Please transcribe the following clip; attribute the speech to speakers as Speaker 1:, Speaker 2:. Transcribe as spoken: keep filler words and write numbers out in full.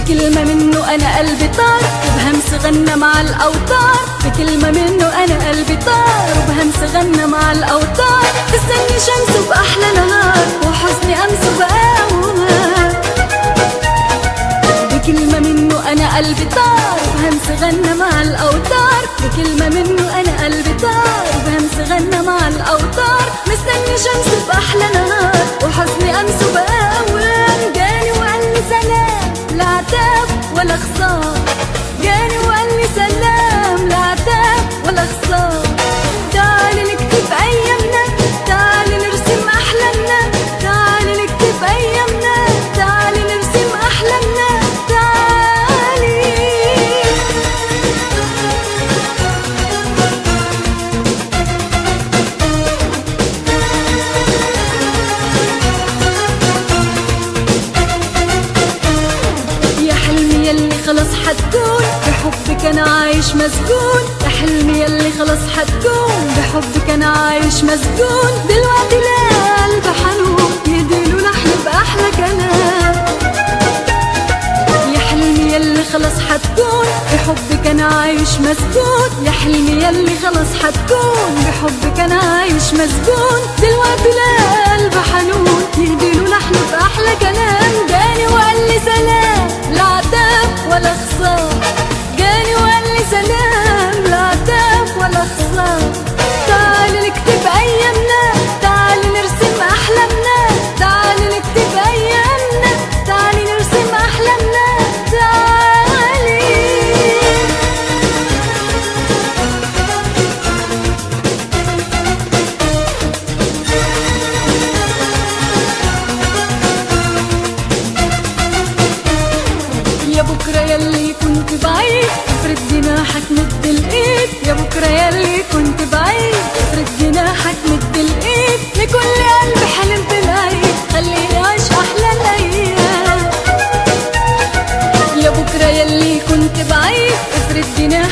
Speaker 1: بكلمة منه أنا قلبي طار وبهمس غنى مع الأوتار. بكلمة منه أنا قلبي طار وبهمس غنى مع الأوتار. تستني شمسه بأحلى نهار وحزني أمسه بقاومها. بكلمة منه أنا قلبي طار وبهمس غنى مع الأوتار. بكلمة منه أنا قلبي طار وبهمس غنى مع الأوتار. مستني شمسه بأحلى نهار وحزني أمسه بقاوم. جاني وقال لي سلام لا عتاب ولا خسار. جاني وقال لي سلام لا عتاب ولا خسار. تعالي نكتب أيامنا، تعالي نرسم أحلامنا، تعالي نكتب أيامنا، تعالي نرسم أحلامنا، تعالي. يا حلمي يلي خلاص حتكون بحبك أنا عايش مسجون. يا حلمي يلي خلاص حتكون بحبك أنا عايش مسجون. دلوقتي لا قلب حنون يديله لحن بأحلى كلام. يا حلمي يلي خلاص حتكون بحبك أنا عايش مسجون. يا حلمي يلي خلاص حتكون بحبك أنا عايش مسجون. دلوقتي لا قلب حنون يديله لحن بأحلى كلام. جاني وقال لي سلام لا عتاب ولا خسار. جاني وقال لي سلام لا عتاب ولا خسار. تعالي نكتب أيامنا، تعالي نرسم أحلامنا، تعالي نكتب أيامنا، تعالي نرسم أحلامنا، تعالي. يا بكرة يلي كنت بعيد افرد جناحك مد الايد. يا بكرة يلي كنت بعيد افرد جناحك مد الايد. لكل قلب حلم بالعيد خليني اعيش احلى الايام. يا بكرة يلي كنت بعيد افرد جناحك